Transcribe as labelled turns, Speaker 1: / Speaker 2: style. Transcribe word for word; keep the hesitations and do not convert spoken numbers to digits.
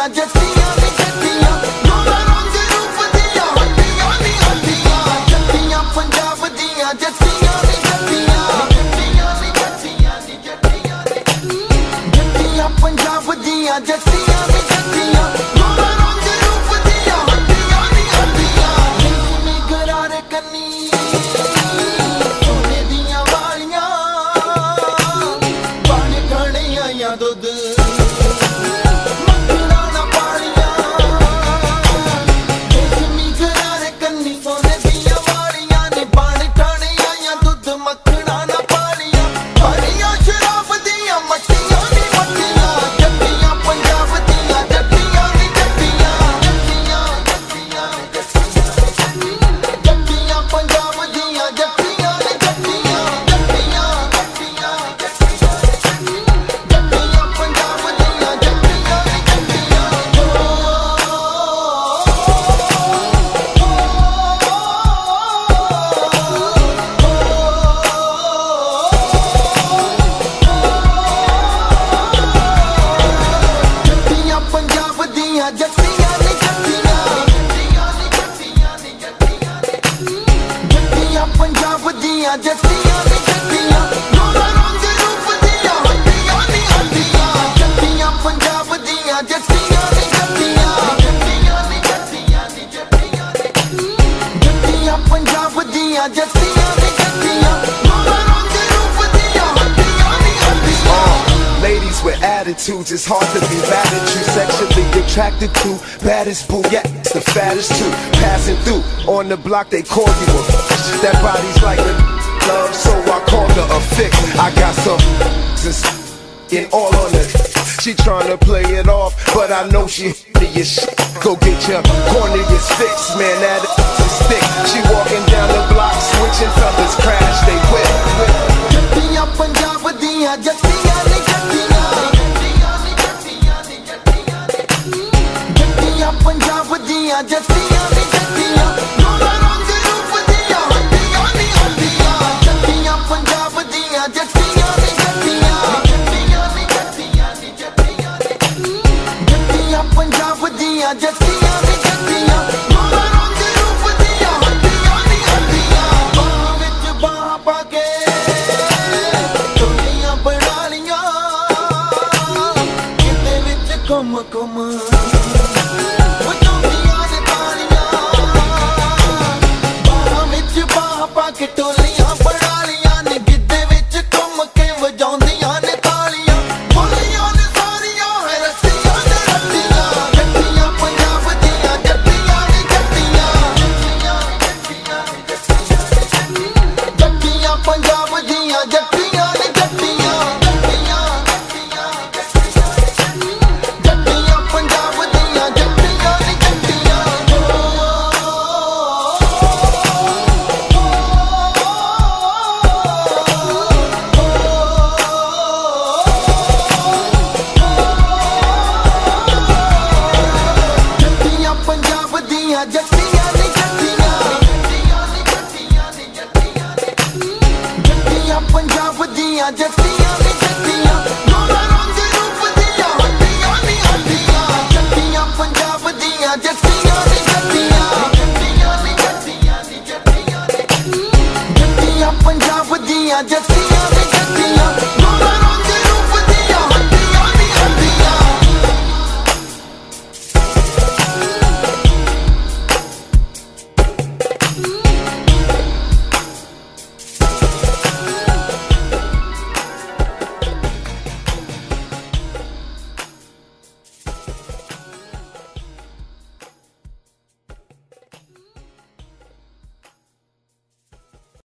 Speaker 1: ਜੱਟੀਆਂ ਨੀ ਜੱਟੀਆਂ ਦੋਨਾਂ ਰੰਗ ਰੂਪ ਦੀਆਂ ਹੱਡੀਆਂ ਨੀ ਹੱਡੀਆਂ ਜੱਟੀਆਂ ਪੰਜਾਬ ਦੀਆਂ ਜੱਟੀਆਂ ਨੀ ਜੱਟੀਆਂ ਜੱਟੀਆਂ ਨੀ ਜੱਟੀਆਂ ਨੀ ਜੱਟੀਆਂ ਜੱਟੀਆਂ ਪੰਜਾਬ ਦੀਆਂ ਜੱਟੀਆਂ ਨੀ ਜੱਟੀਆਂ ਦੋਨਾਂ ਰੰਗ ਰੂਪ ਦੀਆਂ ਹੱਡੀਆਂ ਨੀ ਹੱਡੀਆਂ ਨੀ ਗਰਾਰੇ ਕੰਨੀ ਸੋਨੇ ਦੀਆਂ ਵਾਲੀਆਂ ਪਾਣੀ ਖਾਣੇ ਆਈਆਂ ਦੁੱਧ ਜੱਟੀਆਂ ਨੀ ਜੱਟੀਆਂ ਜੱਟੀਆਂ ਪੰਜਾਬ ਦੀਆਂ ਜੱਟੀਆਂ ਨੀ ਜੱਟੀਆਂ ਦੋਨਾਂ ਰੰਗ ਰੂਪ ਦੀਆਂ ਹੱਡੀਆਂ ਨੀ ਹੱਡੀਆਂ ਜੱਟੀਆਂ ਪੰਜਾਬ ਦੀਆਂ ਜੱਟੀਆਂ ਨੀ ਜੱਟੀਆਂ ਜੱਟੀਆਂ ਨੀ ਜੱਟੀਆਂ ਨੀ ਜੱਟੀਆਂ ਜੱਟੀਆਂ ਪੰਜਾਬ ਦੀਆਂ ਜੱਟੀਆਂ ਨੀ ਜੱਟੀਆਂ ਦੋਨਾਂ ਰੰਗ ਰੂਪ ਦੀਆਂ ਹੱਡੀਆਂ ਨੀ ਹੱਡੀਆਂ
Speaker 2: Ladies with attitudes, it's hard to be mad at you. Sexually attracted to baddest boo, yeah, it's the fattest too. Passing through on the block, they call you a bitch. That body's like a love, so I called her a fix. I got some in all on it. She tryna play it off, but I know she hit your shit. Go get your corneas fixed, man, that is thick. She walking down the block, switching fellas, crash, they whip.
Speaker 1: ਜੱਟੀਆਂ Punjab ਦੀਆਂ ਜੱਟੀਆਂ ਨੀ ਜੱਟੀਆਂ ਜੱਟੀਆਂ ਪੰਜਾਬ ਦੀਆਂ ਜੱਟੀਆਂ ਨੀ ਜੱਟੀਆਂ ਦੋਨਾਂ ਰੰਗ ਰੂਪ ਦੀਆਂ ਹੱਡੀਆਂ ਨੀ ਹੱਡੀਆਂ ਜੱਟੀਆਂ ਪੰਜਾਬ ਦੀਆਂ ਜੱਟੀਆਂ ਨੀ ਜੱਟੀਆਂ ਜੱਟੀਆਂ ਨੀ ਜੱਟੀਆਂ ਨੀ ਜੱਟੀਆਂ ਜੱਟੀਆਂ ਪੰਜਾਬ ਦੀਆਂ ਜੱਟੀਆਂ ਨੀ ਜੱਟੀਆਂ ਦੋਨਾਂ ਰੰਗ ਰੂਪ ਦੀਆਂ ਹੱਡੀਆਂ ਨੀ ਹੱਡੀਆਂ ਬਾਹਾਂ ਵਿੱਚ ਬਾਹਾਂ ਪਾ ਕੇ ਟੋਲੀਆਂ ਬਣਾ ਲੀਆਂ ਕਿਤੇ ਵਿੱਚ ਘੁੰਮ ਘੁੰਮ ਕੇ ਟੋਲੀਆਂ ਬਣਾ ਲੀਆਂ ਨੇ ਗਿੱਧੇ ਵਿੱਚ ਘੁੰਮ ਕੇ ਵਜਾਉਂਦੀਆਂ ਨੇ ਤਾਲੀਆਂ ਬੋਲੀਆਂ ਨੇ ਸਾਰੀਆਂ ਹੈ ਰੱਤੀਆਂ ਨੇ ਰੱਤੀਆਂ ਜੱਟੀਆਂ ਪੰਜਾਬ ਦੀਆਂ ਜੱਟੀਆਂ ਨੇ ਜੱਟੀਆਂ ਜੱਟੀਆਂ ਪੰਜਾਬ ਦੀਆਂ ਜੱਟੀਆਂ ਨੇ ਜੱਟੀਆਂ ਜੱਟੀਆਂ ਪੰਜਾਬ ਦੀਆਂ ਜੱਟੀਆਂ ਨੇ ਜੱਟੀਆਂ ਜੱਟੀਆਂ ਨੀ ਜੱਟੀਆਂ ਜੱਟੀਆਂ ਪੰਜਾਬ ਦੀਆਂ ਜੱਟੀਆਂ ਨੀ ਜੱਟੀਆਂ ਦੋਨਾਂ ਰੰਗ ਰੂਪ ਦੀਆਂ ਹੱਡੀਆਂ ਨੀ ਹੱਡੀਆਂ ਜੱਟੀਆਂ ਪੰਜਾਬ ਦੀਆਂ ਜੱਟੀਆਂ ਨੀ ਜੱਟੀਆਂ ਜੱਟੀਆਂ ਨੀ ਜੱਟੀਆਂ ਨੀ ਜੱਟੀਆਂ ਜੱਟੀਆਂ ਪੰਜਾਬ ਦੀਆਂ ਜੱਟੀਆਂ ਨੀ ਜੱਟੀਆਂ ਦੋਨਾਂ